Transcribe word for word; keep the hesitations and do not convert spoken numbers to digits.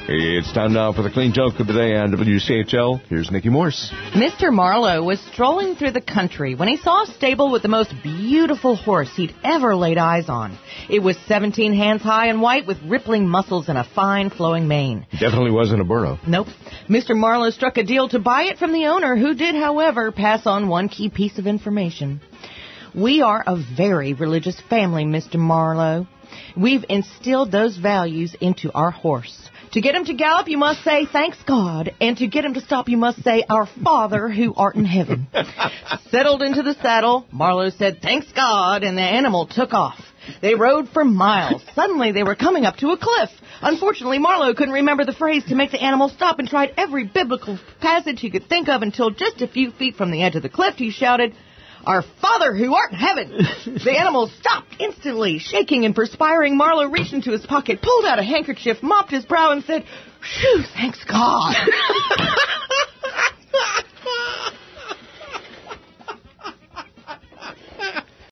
It's time now for the clean joke of the day on W C H L. Here's Nikki Morse. Mister Marlowe was strolling through the country when he saw a stable with the most beautiful horse he'd ever laid eyes on. It was seventeen hands high and white with rippling muscles and a fine flowing mane. Definitely wasn't a burro. Nope. Mister Marlowe struck a deal to buy it from the owner, who did, however, pass on one key piece of information. We are a very religious family, Mister Marlowe. We've instilled those values into our horse. To get him to gallop, you must say, thanks God. And to get him to stop, you must say, our Father who art in heaven. Settled into the saddle, Marlowe said, thanks God, and the animal took off. They rode for miles. Suddenly, they were coming up to a cliff. Unfortunately, Marlowe couldn't remember the phrase to make the animal stop and tried every biblical passage he could think of until just a few feet from the edge of the cliff, he shouted, our Father who art in heaven. The animal stopped instantly, shaking and perspiring. Marlowe reached into his pocket, pulled out a handkerchief, mopped his brow, and said, phew, thanks God.